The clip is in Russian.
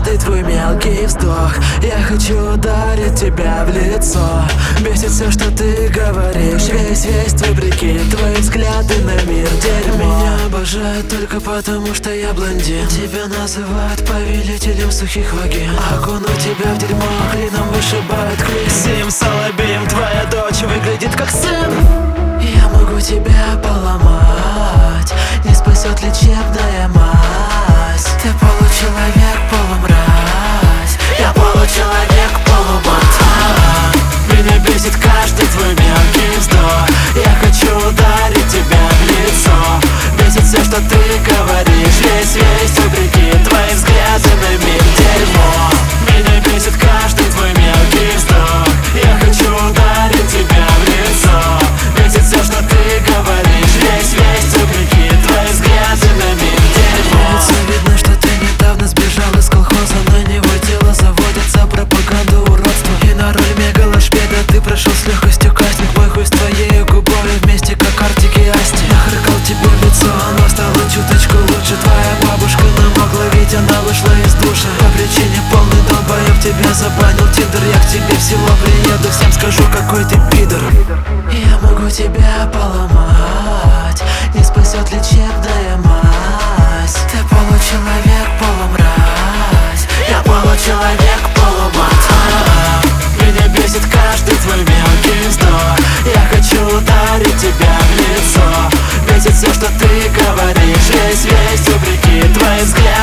каждый твой мелкий вздох. Я хочу ударить тебя в лицо. Бесит все, что ты говоришь. Весь твой прикид, твои взгляды на мир дерьмо. Меня обожают только потому, что я блондин. Тебя называют повелителем сухих вагин. Окуну тебя в дерьмо, клином вышибает клин. Сим Солобим, твоя дочь выглядит как сын. Я могу тебя поломать, не спасет лечебная мазь. Ты получеловек, полумразь. Я получеловек, полубот. Меня бесит каждый твой мелкий вздох. Я хочу ударить тебя в лицо. Бесит все, что ты говоришь. Весь твой прикид, твои взгляды на мир дерьмо. Меня бесит каждый твой мелкий вздох. Я хочу ударить тебя в лицо. Бесит все, что ты говоришь. Весь твой прикид, твои взгляды на мир дерьмо. Видно, что ты недавно сбежал из колхоза. На него дело заводится, пропаганду уродства. И на роль мегалошпеда ты прошел с легкостью кастинг. Мой хуй с твоей губой вместе, как Артик и Асти. Нахрыкал тебе в лицо, оно стало чуточку лучше. Твоя бабушка намокла, ведь она вышла из душа. По причине полный долбоеб тебя забанил Тиндер. Я к тебе в село приеду, всем скажу, какой ты пидор. Я могу тебя поломать, не спасет лечебная мазь. Ты получеловек, полумразь. Я получеловек, полубот. Меня бесит каждый твой мелкий вздох. Я хочу ударить тебя в лицо. Бесит все, что ты говоришь. Весь твой прикид, твои взгляды